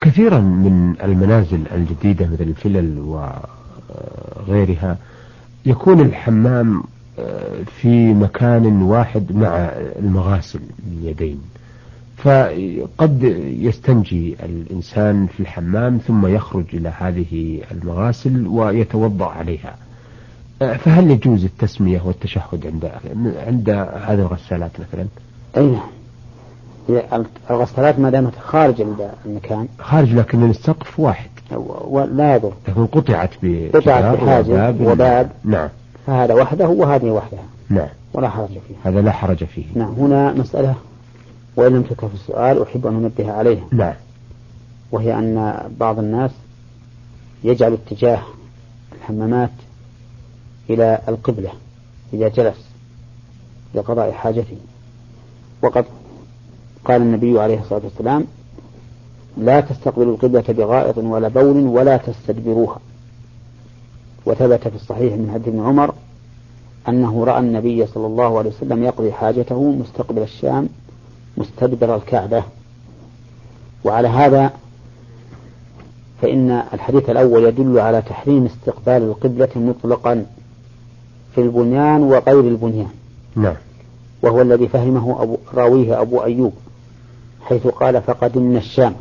كثيرا من المنازل الجديدة مثل الفلل وغيرها يكون الحمام في مكان واحد مع المغاسل اليدين، فقد يستنجي الإنسان في الحمام ثم يخرج إلى هذه المغاسل ويتوضأ عليها، فهل يجوز التسمية والتشهد عند هذه الغسالات مثلا؟ أي الغسالات ما دامت خارج المكان، خارج لكن السقف واحد ولا يضر، لكن قطعت بحاجز وباب، نعم، فهذا وحده وهذه وحدها، نعم، ولا حرج فيه، هذا لا حرج فيه. نعم. هنا مسألة وإن لم تكن في السؤال أحب أن أنبه عليها، نعم، وهي أن بعض الناس يجعل اتجاه الحمامات إلى القبلة إذا جلس لقضاء حاجته، وقد قال النبي عليه الصلاة والسلام: لا تستقبلوا القبلة بغائط ولا بول ولا تستدبروها. وثبت في الصحيح من حديث ابن عمر أنه رأى النبي صلى الله عليه وسلم يقضي حاجته مستقبل الشام مستدبر الكعبة. وعلى هذا فإن الحديث الأول يدل على تحريم استقبال القبلة مطلقا في البنيان وغير البنيان، نعم، وهو الذي فهمه راويه أبو أيوب حيث قال: فقدمنا الشام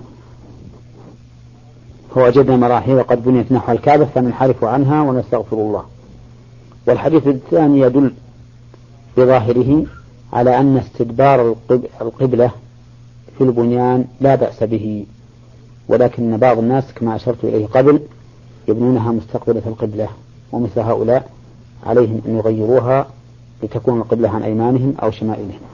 فوجدنا مراحيض قد بنيت نحو الكعبة فننحرف عنها ونستغفر الله. والحديث الثاني يدل بظاهره على أن استدبار القبلة في البنيان لا بأس به، ولكن بعض الناس كما أشرت إليه قبل يبنونها مستقبلة القبلة، ومثل هؤلاء عليهم أن يغيروها لتكون القبلة عن أيمانهم أو شمائلهم.